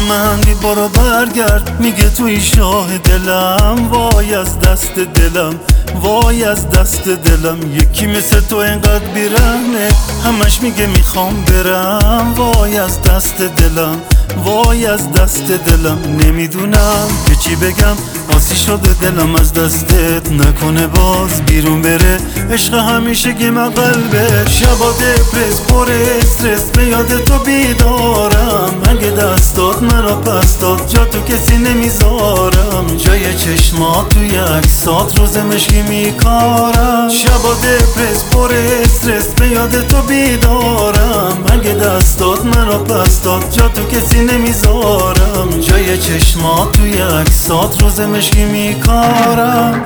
من بی برو برگرد، میگه توی شاه دلم، وای از دست دلم، وای از دست دلم. یکی مثل تو اینقدر بیرحمه، همش میگه میخوام برم، وای از دست دلم، وای از دست دلم. نمیدونم که چی بگم، آسی شده دلم از دستت، نکنه باز بیرون بره. عشق همیشه گم قلبه، شبا دپرس پر استرس، به یاد تو بیدارم. اگه دستات منو پس داد، جا تو کسی نمیذارم، جای چشمات توی عکسات روز مشکی میکارم. شبا دپرس پر استرس، به یاد تو بیدارم. اگه دستات منو پس داد، جا تو کسی نمیذارم، جای چشمات توی عکسات روز مشکی میکارم.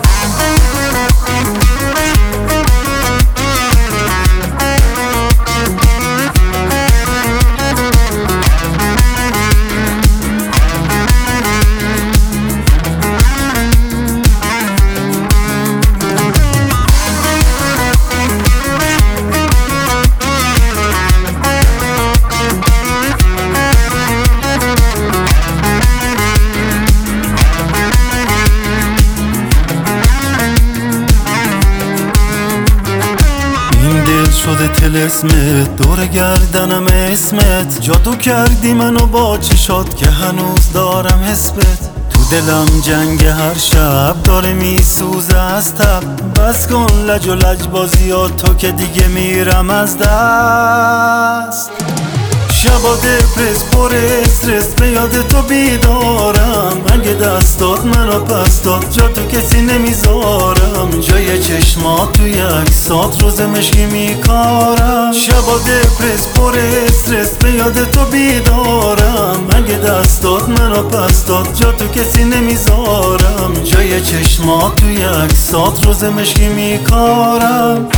شده طلسمت، دور گردنم اسمت، جادو کردی منو با چشات که هنوز دارم حسبت. تو دلم جنگ هر شب داره میسوزه از تب، بس کن لج و لجبازیات تو که دیگه میرم از دست. شبا دپرس پر استرس، به یاد تو بیدارم. اگه دستات منو پس داد، جا تو کسی نمیذارم، جای چشمات توی عکسات روز مشکی میکارم. شبا دپرس پر استرس، به یاد تو بیدارم. اگه دستات منو پس داد، جا تو کسی نمیذارم، جای چشمات توی عکسات روز مشکی میکارم.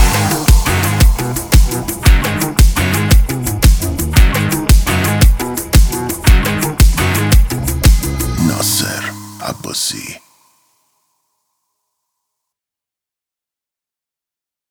ناصر عباسی.